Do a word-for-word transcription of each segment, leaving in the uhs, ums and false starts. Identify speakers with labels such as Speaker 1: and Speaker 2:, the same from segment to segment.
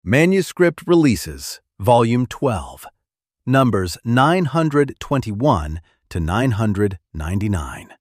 Speaker 1: Manuscript Releases, Volume twelve, Numbers nine hundred twenty-one to nine hundred ninety-nine.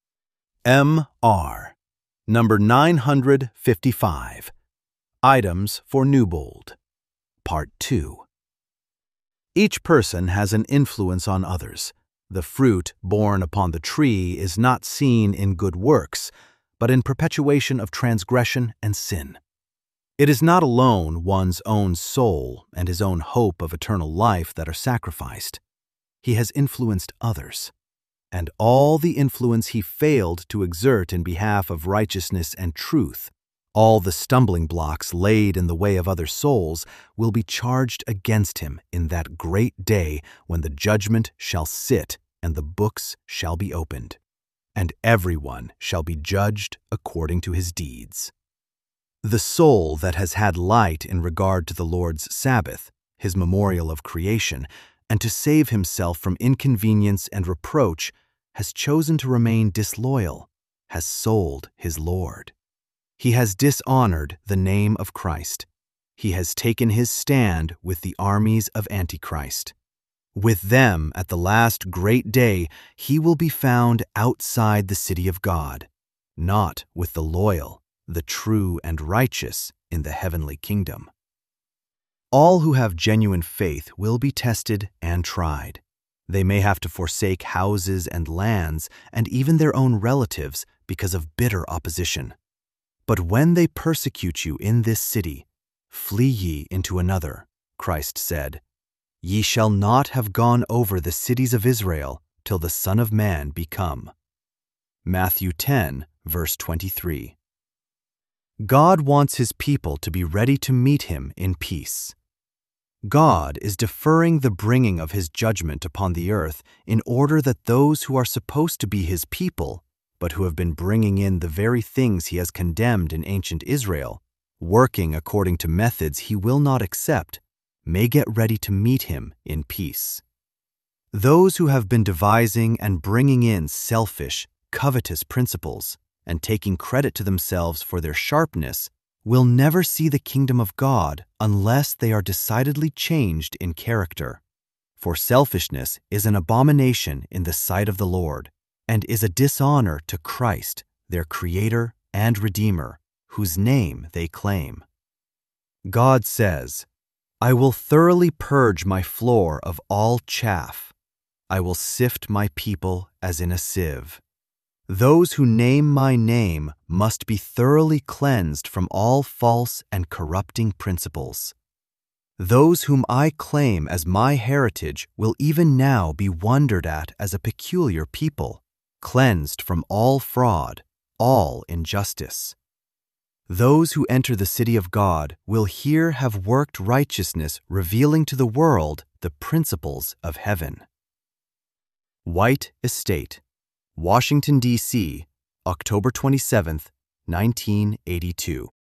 Speaker 1: M R, Number nine hundred fifty-five, Items for Newbold, Part two. Each person has an influence on others. The fruit borne upon the tree is not seen in good works, but in perpetuation of transgression and sin. It is not alone one's own soul and his own hope of eternal life that are sacrificed. He has influenced others, and all the influence he failed to exert in behalf of righteousness and truth, all the stumbling blocks laid in the way of other souls, will be charged against him in that great day when the judgment shall sit and the books shall be opened, and everyone shall be judged according to his deeds. The soul that has had light in regard to the Lord's Sabbath, his memorial of creation, and to save himself from inconvenience and reproach, has chosen to remain disloyal, has sold his Lord. He has dishonored the name of Christ. He has taken his stand with the armies of Antichrist. With them at the last great day he will be found outside the city of God, not with the loyal, the true and righteous in the heavenly kingdom. All who have genuine faith will be tested and tried. They may have to forsake houses and lands and even their own relatives because of bitter opposition. But when they persecute you in this city, flee ye into another, Christ said. Ye shall not have gone over the cities of Israel till the Son of Man be come. Matthew ten, verse twenty-three. God wants his people to be ready to meet him in peace. God is deferring the bringing of his judgment upon the earth in order that those who are supposed to be his people, but who have been bringing in the very things he has condemned in ancient Israel, working according to methods he will not accept, may get ready to meet him in peace. Those who have been devising and bringing in selfish, covetous principles, and taking credit to themselves for their sharpness, will never see the kingdom of God unless they are decidedly changed in character. For selfishness is an abomination in the sight of the Lord, and is a dishonor to Christ, their Creator and Redeemer, whose name they claim. God says, I will thoroughly purge my floor of all chaff. I will sift my people as in a sieve. Those who name my name must be thoroughly cleansed from all false and corrupting principles. Those whom I claim as my heritage will even now be wondered at as a peculiar people, cleansed from all fraud, all injustice. Those who enter the city of God will here have worked righteousness, revealing to the world the principles of heaven. White Estate, Washington, D C, October twenty-seventh, nineteen eighty-two.